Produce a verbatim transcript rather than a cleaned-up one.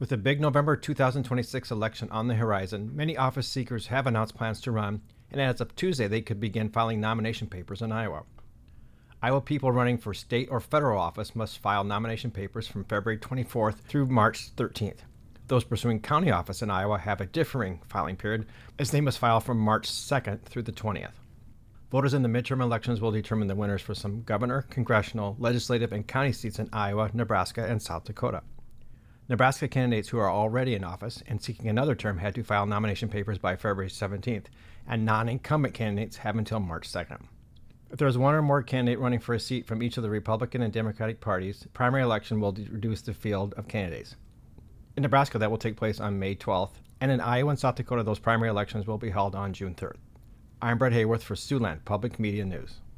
With the big November two thousand twenty-six election on the horizon, many office seekers have announced plans to run, and as of Tuesday, they could begin filing nomination papers in Iowa. Iowa people running for state or federal office must file nomination papers from February twenty-fourth through March thirteenth. Those pursuing county office in Iowa have a differing filing period, as they must file from March second through the twentieth. Voters in the midterm elections will determine the winners for some governor, congressional, legislative, and county seats in Iowa, Nebraska, and South Dakota. Nebraska candidates who are already in office and seeking another term had to file nomination papers by February seventeenth, and non-incumbent candidates have until March second. If there is one or more candidate running for a seat from each of the Republican and Democratic parties, the primary election will reduce the field of candidates. In Nebraska, that will take place on May twelfth, and in Iowa and South Dakota, those primary elections will be held on June third. I'm Brett Hayworth for Siouxland Public Media News.